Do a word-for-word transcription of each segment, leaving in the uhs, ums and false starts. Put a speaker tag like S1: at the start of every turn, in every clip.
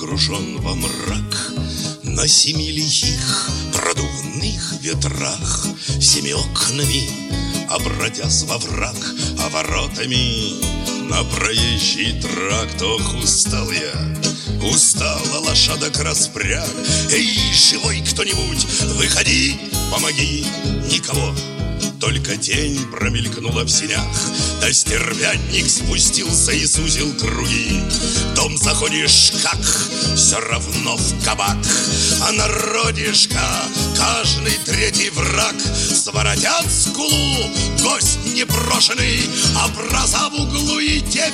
S1: погружен во мрак, на семи лихих продувных ветрах, всеми окнами обратясь во враг, а воротами на проезжий тракт. Ох, устал я, устала лошадок распряг. Эй, живой кто-нибудь, выходи, помоги. Никого, только тень промелькнула в сенях, да стервятник спустился и сузил круги. В дом заходишь, как все равно в кабак, а народишко каждый третий враг. Своротят скулу, гость непрошенный, образа в углу и те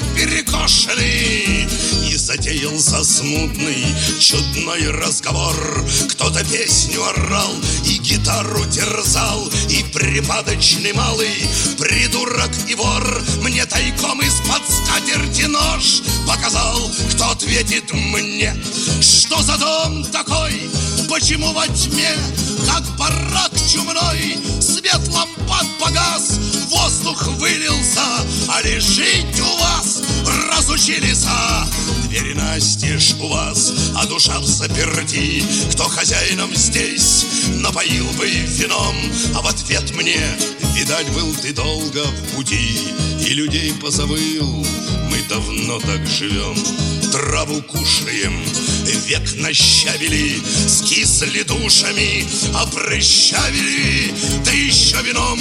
S1: перекошены. И затеялся смутный, чудной разговор. Кто-то песню орал и гитару терзал, и припадочный малый придурок и вор мне тайком из-под скатерти нож показал. Кто ответит мне, что за дом такой? Почему во тьме, как барак чумной, свет лампад погас, воздух вылился, а лежить у вас разучились? Двери настежь у вас, а душа взаперти. Кто хозяином здесь напоил бы вином? А в ответ мне, видать, был ты долго в пути и людей позабыл. Мы давно так живем, траву кушаем, век нащавили, скисли душами, опрыщавили, да еще вином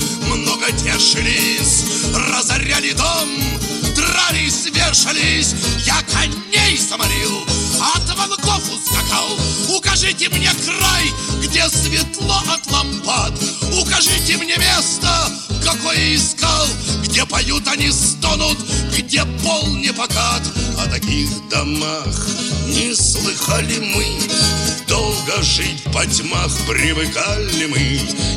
S1: много тешились, разоряли дом, дрались, вешались. Я коней заморил, от волков ускакал. Укажите мне край, где светло от лампад. Укажите мне место, какое искал, где поют они, стонут, где пол не покат. О таких домах не слыхали мы, долго жить по тьмах привыкали мы.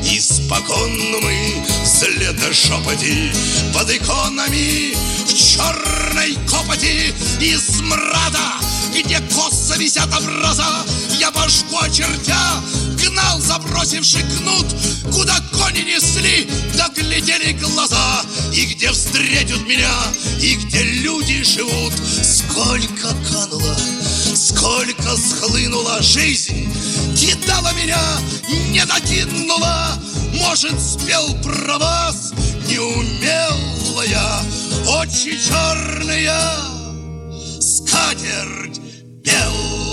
S1: Испокон мы вслед шепоти под иконами в черной копоти и смрада, где косо висят образа. Я башку очертя гнал забросивший кнут, куда кони несли, да глядели глаза. И где встретят меня, и где люди живут. Сколько кануло, сколько схлынула жизнь, кидала меня, не докинула. Может, спел про вас, не умела я. Очи черные, скатерть белая.